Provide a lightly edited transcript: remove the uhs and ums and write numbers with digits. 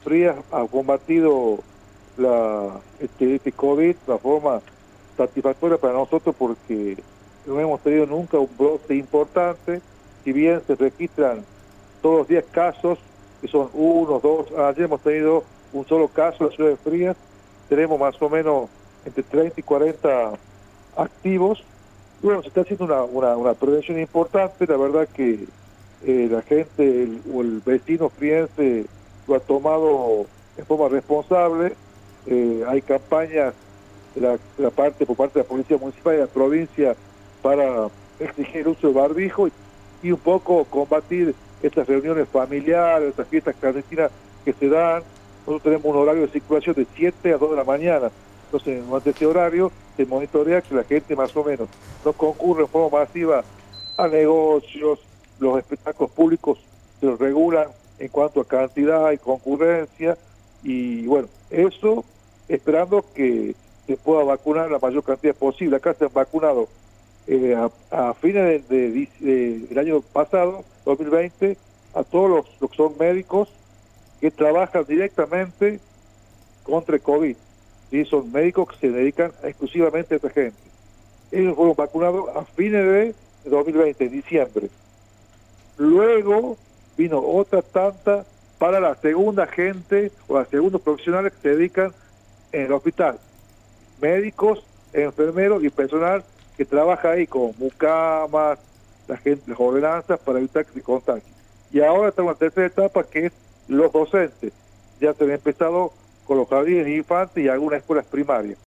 Frías ha combatido este COVID de una forma satisfactoria para nosotros porque no hemos tenido nunca un brote importante. Si bien se registran todos los días casos, que son uno, dos, ayer hemos tenido un solo caso en la ciudad de Frías, tenemos más o menos entre 30 y 40 activos. Y bueno, se está haciendo una prevención importante, la verdad que la gente o el vecino friense lo ha tomado en forma responsable. Hay campañas por parte de la Policía Municipal y de la provincia para exigir el uso de barbijo y un poco combatir estas reuniones familiares, estas fiestas clandestinas que se dan. Nosotros tenemos un horario de circulación de 7 a 2 de la mañana. Entonces, durante ese horario se monitorea que la gente más o menos no concurre en forma masiva a negocios, los espectáculos públicos se los regulan en cuanto a cantidad y concurrencia, y bueno, eso esperando que se pueda vacunar la mayor cantidad posible. Acá se han vacunado a fines del año pasado, 2020, a todos los que son médicos que trabajan directamente contra el COVID. ¿Sí? Son médicos que se dedican exclusivamente a esta gente. Ellos fueron vacunados a fines de 2020, en diciembre. Luego vino otra tanta para la segunda gente o los segundos profesionales que se dedican en el hospital. Médicos, enfermeros y personal que trabaja ahí con mucamas, la gente, las ordenanzas para evitar que se contagien. Y ahora estamos en la tercera etapa, que es los docentes. Ya se han empezado con los jardines de infantes y algunas escuelas primarias.